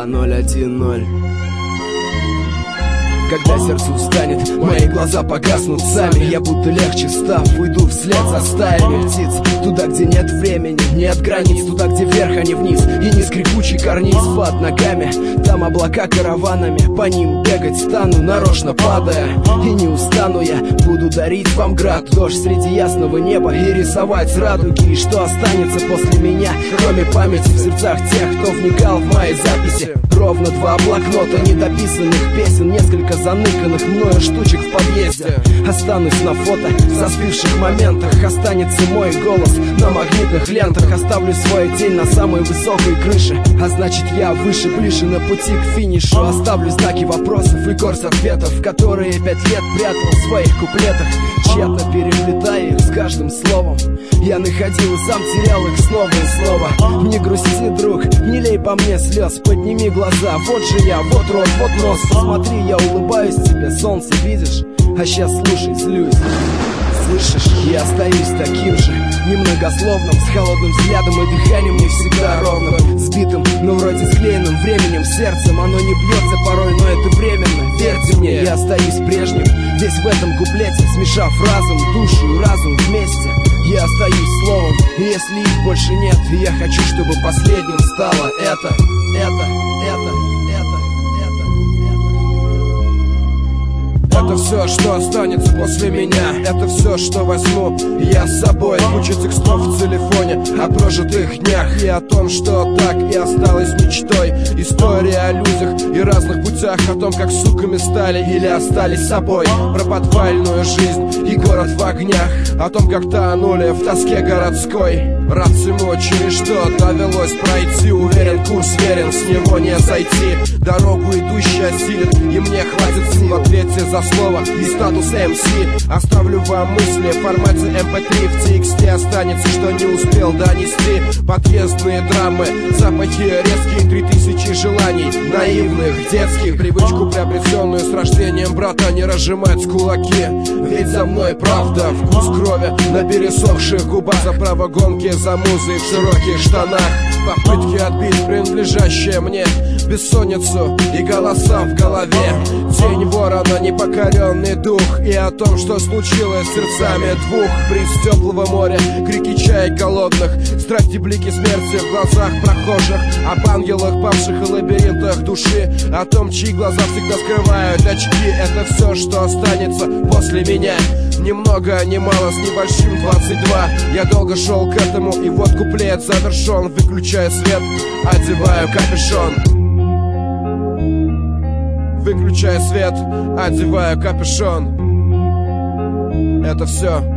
010. Когда сердце устанет, мои глаза погаснут сами. Я будто легче став, уйду вслед за стаями птиц. Туда, где нет времени, нет границ. Туда, где вверх, а не вниз, и не скрипучий карниз под ногами. Там облака караванами, по ним бегать стану, нарочно падая. И не устану я, буду дарить вам град, дождь среди ясного неба, и рисовать радуги. И что останется после меня, кроме памяти в сердцах тех, кто вникал в мои записи? Ровно 2 блокнота недописанных песен, несколько заныканных мною штучек в подъезде. Останусь на фото в застывших моментах, останется мой голос на магнитных лентах. Оставлю свой день на самой высокой крыше, а значит я выше, ближе на пути к финишу. Оставлю знаки вопросов и горсть ответов, которые 5 лет прятал в своих куплетах, тщетно переплетая их с каждым словом. Я находил и сам терял их снова и снова. Не грусти, друг, не лей по мне слез, подними глаза, вот же я, вот рот, вот нос. Посмотри, я улыбаюсь тебе, солнце видишь, а сейчас слушай, злюсь. Слышишь, я остаюсь таким же, немногословным, с холодным взглядом и дыханием не всегда ровным, сбитым, но вроде склеенным временем сердцем. Оно не бьется порой, но это временно, верьте мне. Я остаюсь прежним, весь в этом куплете, смешав разум, душу и разум вместе. Я остаюсь словом, и если их больше нет, я хочу, чтобы последним стало это. Это все, что останется после меня. Это все, что возьму я с собой. Куча текстов в телефоне о прожитых днях и о том, что так и осталось мечтой. История о людях и разных путях, о том, как суками стали или остались собой. Про подвальную жизнь и город в огнях, о том, как тонули в тоске городской. Рад всему, через что довелось пройти. Уверен, курс верен, с него не зайти. Дорогу идущий осилит, и мне хватит сил в ответе за слово и статус MC. Оставлю вам мысли в формате MP3. В тексте останется, что не успел донести. Подъездные драмы, запахи резкие, 3000 желаний, наивных, детских. Привычку, приобретенную с рождением брата, не разжимать кулаки. Ведь за мной правда, вкус крови на пересохших губах. За право гонки за музой в широких штанах. Попытки отбить принадлежащее мне бессонницу и голоса в голове. Тень ворона, непокоренный дух, и о том, что случилось с сердцами двух. Бриз теплого моря, крики чаек голодных, страсти, блики смерти в глазах прохожих. Об ангелах, павших и лабиринтах души, о том, чьи глаза всегда скрывают очки. Это все, что останется после меня. Ни много, ни мало, с небольшим 22. Я долго шел к этому, и вот куплет завершен. Выключаю свет, одеваю капюшон. Выключаю свет, одеваю капюшон. Это все.